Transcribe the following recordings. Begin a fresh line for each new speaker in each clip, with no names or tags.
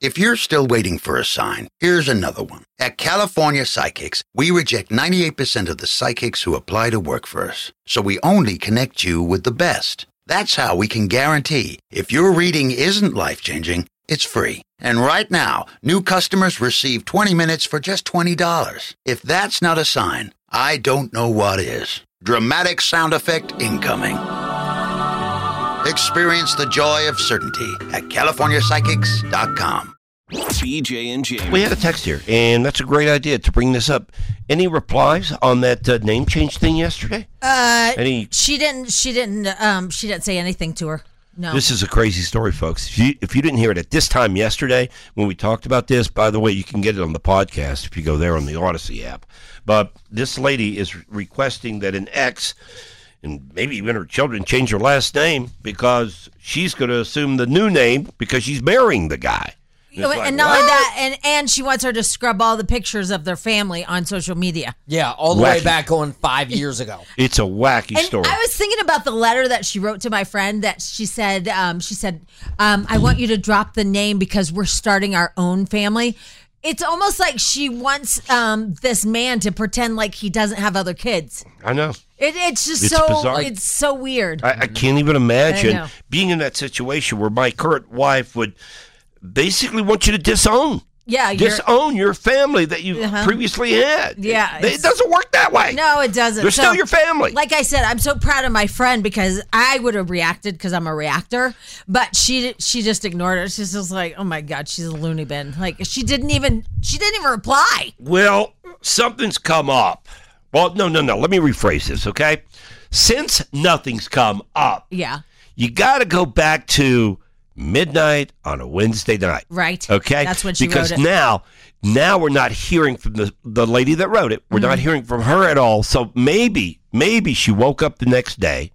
If you're still waiting for a sign, here's another one. At California Psychics, we reject 98% of the psychics who apply to work for us. So we only connect you with the best. That's how we can guarantee if your reading isn't life-changing, it's free. And right now, new customers receive 20 minutes for just $20. If that's not a sign, I don't know what is. Dramatic sound effect incoming. Experience the joy of certainty at CaliforniaPsychics.com.
BJ and Jamie.
We had a text here, and that's a great idea to bring this up. Any replies on that name change thing yesterday?
She didn't say anything to her. No.
This is a crazy story, folks. If you didn't hear it at this time yesterday when we talked about this, by the way, you can get it on the podcast if you go there on the Odyssey app. But this lady is requesting that an ex and maybe even her children change her last name because she's going to assume the new name because she's marrying the guy.
And not only that, and she wants her to scrub all the pictures of their family on social media.
Yeah, all the way back going 5 years ago.
It's a wacky story.
I was thinking about the letter that she wrote to my friend that she said, I want you to drop the name because we're starting our own family. It's almost like she wants this man to pretend like he doesn't have other kids.
I know.
It's
bizarre.
It's so weird.
I can't even imagine being in that situation where my current wife would basically want you to disown.
Yeah,
disown your family that you previously had.
Yeah,
it doesn't work that way.
No, it doesn't.
They're still your family.
Like I said, I'm so proud of my friend because I would have reacted because I'm a reactor, but she just ignored it. She's just like, oh my God, she's a loony bin. Like she didn't even reply.
Well, something's come up. Well, no. Let me rephrase this, okay? Since nothing's come up, you got to go back to midnight on a Wednesday night.
Right.
Okay?
That's when she
because
wrote it.
now we're not hearing from the lady that wrote it. We're not hearing from her at all. So maybe she woke up the next day,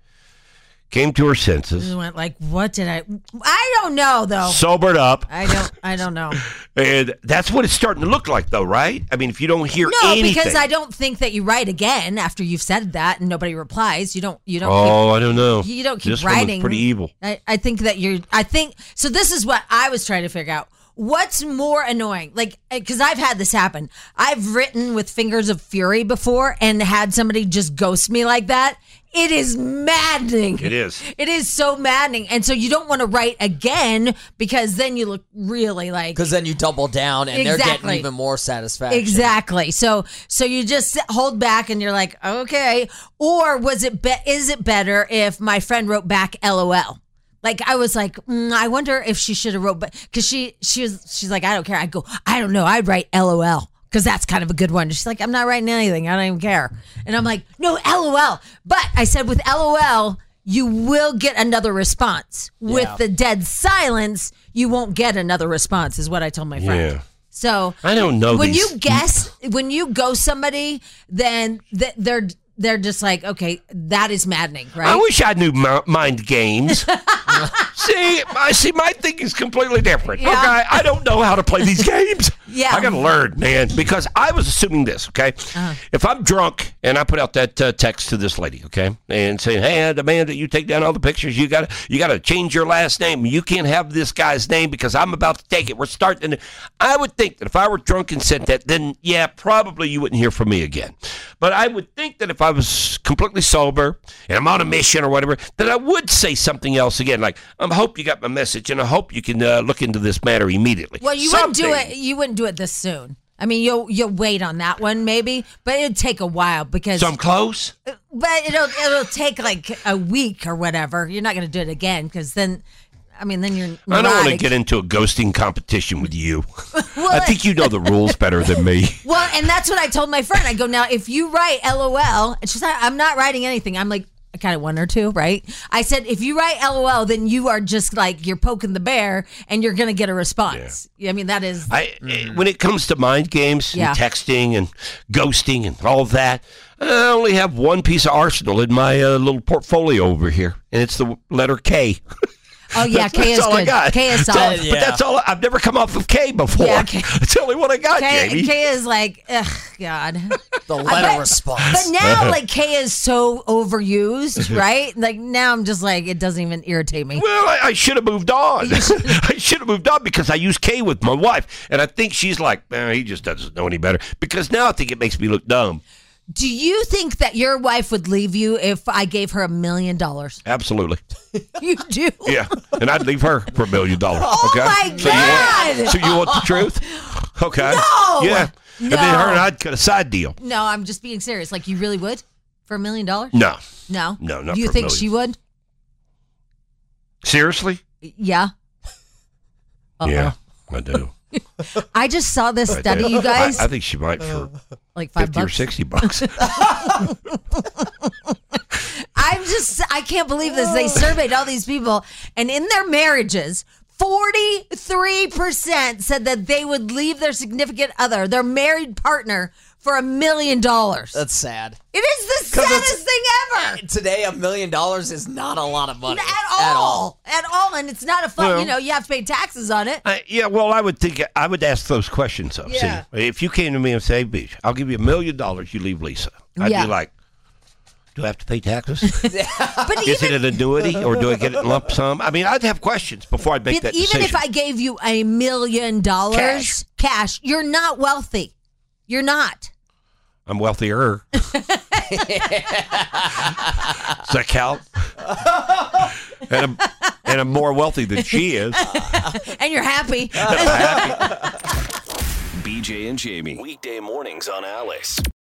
came to her senses.
And went like, what did I don't know though.
Sobered up.
I don't know.
And that's what it's starting to look like though, right? I mean, if you don't hear anything.
No, because I don't think that you write again after you've said that and nobody replies. You don't
I don't know.
You don't keep
this
writing.
Woman's pretty evil.
I think so this is what I was trying to figure out. What's more annoying? Like, because I've had this happen. I've written with Fingers of Fury before and had somebody just ghost me like that. It is maddening.
It is.
It is so maddening. And so you don't want to write again because then you look really like...
Because then you double down and they're getting even more satisfaction.
Exactly. So you just hold back and you're like, okay. Or is it better if my friend wrote back LOL? Like, I was like, I wonder if she should have wrote back. Because she's like, I don't care. I go, I don't know. I'd write LOL. Because that's kind of a good one. She's like, I'm not writing anything. I don't even care. And I'm like, no, LOL. But I said with LOL, you will get another response. Yeah. With the dead silence, you won't get another response, is what I told my friend. Yeah. So
I don't know.
When you ghost somebody, then they're just like, okay, that is maddening, right?
I wish I knew mind games. See, my thinking's completely different. Yeah. Okay, I don't know how to play these games.
Yeah,
I got to learn, man, because I was assuming this, okay? If I'm drunk and I put out that text to this lady, okay, and saying, hey, I demand that you take down all the pictures. You got to change your last name. You can't have this guy's name because I'm about to take it. We're starting. I would think that if I were drunk and said that, then, yeah, probably you wouldn't hear from me again. But I would think that if I was completely sober and I'm on a mission or whatever, that I would say something else again. Like, I hope you got my message, and I hope you can look into this matter immediately.
Well, you wouldn't do it. You wouldn't do it this soon. I mean, you'll wait on that one maybe, but it'd take a while because.
So I'm close.
But it'll take like a week or whatever. You're not going to do it again because then. I mean, then you're neurotic.
I don't want to get into a ghosting competition with you. I think you know the rules better than me.
Well, and that's what I told my friend. I go, now, if you write LOL, and she's like, I'm not writing anything. I'm like, I kind of one or two, right? I said, if you write LOL, then you are just like, you're poking the bear, and you're going to get a response. Yeah. I mean, that is...
When it comes to mind games and texting and ghosting and all that, I only have one piece of arsenal in my little portfolio over here, and it's the letter K.
Oh, yeah, K is
all
good.
I got.
K is solid.
But that's all. I've never come off of K before.
Yeah, K.
It's the only one I got, Jamie.
K is like, ugh, God.
The letter response.
But now, like, K is so overused, right? Like, now I'm just like, it doesn't even irritate me.
Well, I should have moved on. I should have moved on because I use K with my wife. And I think she's like, he just doesn't know any better. Because now I think it makes me look dumb.
Do you think that your wife would leave you if I gave her $1 million?
Absolutely.
You do?
Yeah. And I'd leave her for $1 million.
Oh,
okay?
my God.
So you want the truth? Okay.
No.
Yeah. And then her and I'd cut a side deal.
No, I'm just being serious. Like, you really would for $1 million?
No.
No?
No, not
Do you
for
think
$1 million.
she would?
Seriously?
Yeah. Uh-oh.
Yeah, I do.
I just saw this study, you guys.
I think she might for
like
$50 or
$50.
$60.
I can't believe this. They surveyed all these people, and in their marriages, 43% said that they would leave their significant other, their married partner, for $1 million.
That's sad.
It is the saddest thing ever.
Today, $1 million is not a lot of money.
At all. And it's not a fun,
Well,
you have to pay taxes on it.
Yeah, well, I would think I would ask those questions. Though.
Yeah.
See, if you came to me and say, "Beach, I'll give you $1 million, you leave Lisa," I'd
Yeah.
be like, "Do I have to pay taxes?
But
Is it an annuity or do I get it in lump sum?" I mean, I'd have questions before I'd make that
even
decision.
if I gave you $1 million cash, you're not wealthy. You're not.
I'm wealthier. Does that count? And I'm more wealthy than she is.
And you're happy.
BJ and Jamie. Weekday mornings on Alice.